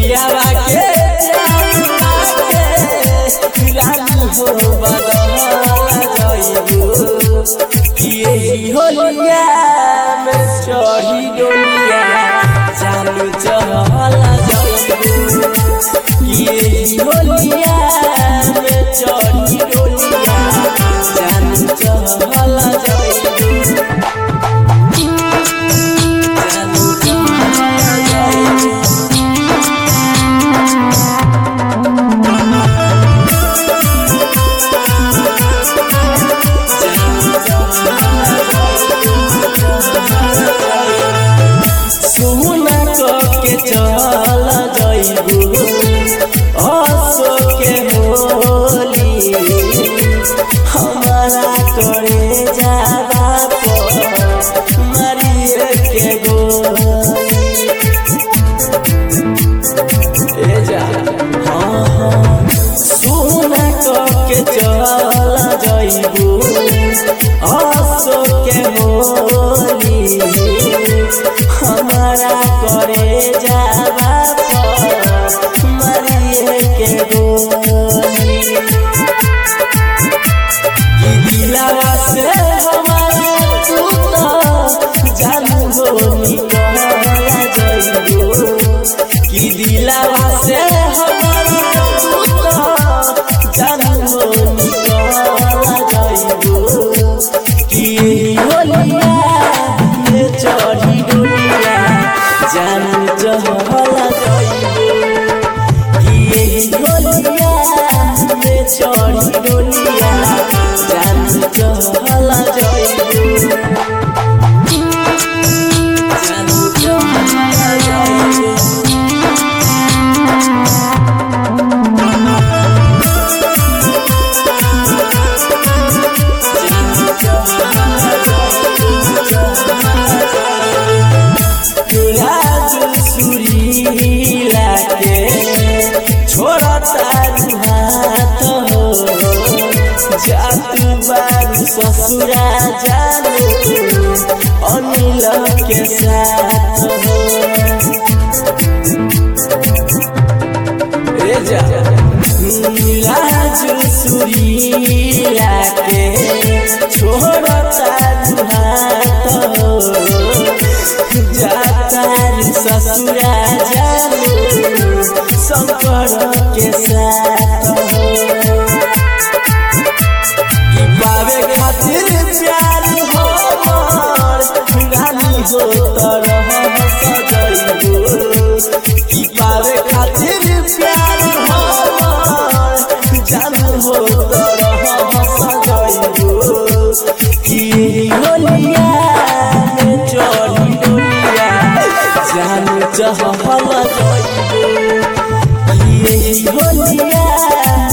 पियावा के रानी हो बदल जाइबू यही होलिया में चढ़ी डोलिया जानू चहला जाइबू यही होलिया में चढ़ी डोलिया जानू चहला जाइबू के चल जाइबू हंसो के होली हमारा करे जावा मारिए के गोली ए जा हाँ सुना के चल जाइबू हंसो के होली हमारा करे जावा मारिए के गोली दिलावा से हमारा तू तो जानू हो निकल जाइबू कि दिलावा से हमारा तू तो जानू हो निकल जाइबू कि होलिया में चढ़ी डोलिया जानू चहला जाइबू यही होलिया में चढ़ी डोलिया जानू चहला जाइबू जानू चहला जाइबू सुरीला के छोड़ता हाथ हो जातू बारू ससुरा जानू अनिल के साथ हो लाजू सुरीला के छोड़ता हाथ हो ससुरा जानू शंकर के साथ कि पावे खातिर प्यार हमर रानी हो तरह सजाइबू कि पावे खातिर प्यार हमर जानू हो तरह सजाइबू कि होलिया में चढ़ी डोलिया जानू चहला जाइबू यही होलिया